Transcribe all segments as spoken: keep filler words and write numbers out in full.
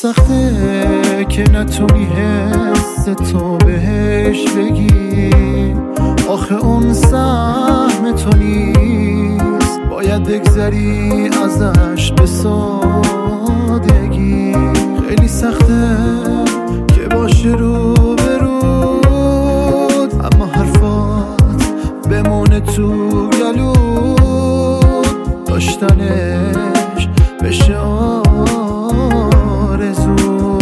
سخته که نتونی حس تو بهش بگی، آخه اون سهم تو نیست، باید بگذری ازش به سادگی. خیلی سخته که باشه رو به رود، اما حرفات بمونه تو گلود، داشتنش بشه آرزو.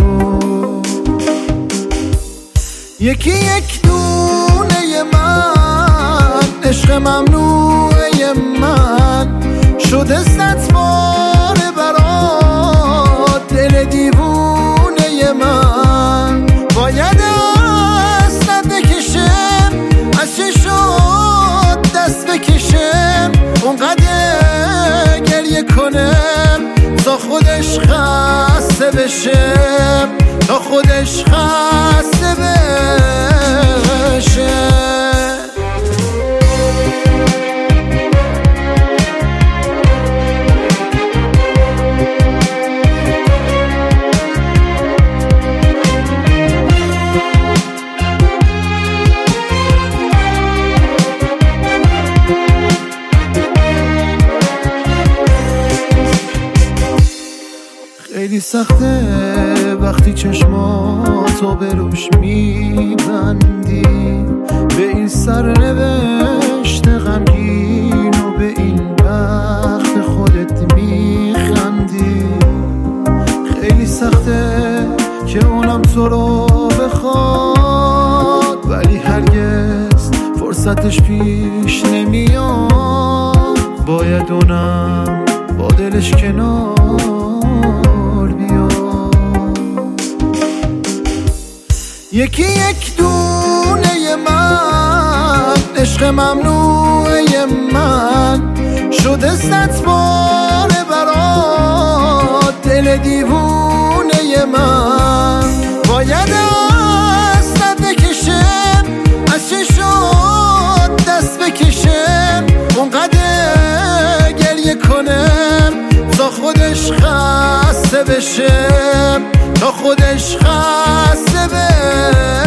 یکی یک دونه من، عشق ممنوعه من، شده صد باره برات دل دیوونه من. باید دست بکشم، از چه شد دست بکشم، اونقدر گریه کنم تا خودش خسته بشه، تا خودش خسته بشه. خیلی سخته وقتی چشماتو به روش میبندی، به این سرنوشت غمگین و به این بخت خودت میخندی. خیلی سخته که اونم تو رو بخواد، ولی هرگز فرصتش پیش نمیاد. باید اونم با دلش کنار یکی یک دونه من، عشق ممنوعه من، شده صد باره برات دل دیوونه من. باید دست بکشم، از چه شد دست بکشم، اونقدر گریه کنم تا خودش خسته بشه، تا خودش خسته بشه.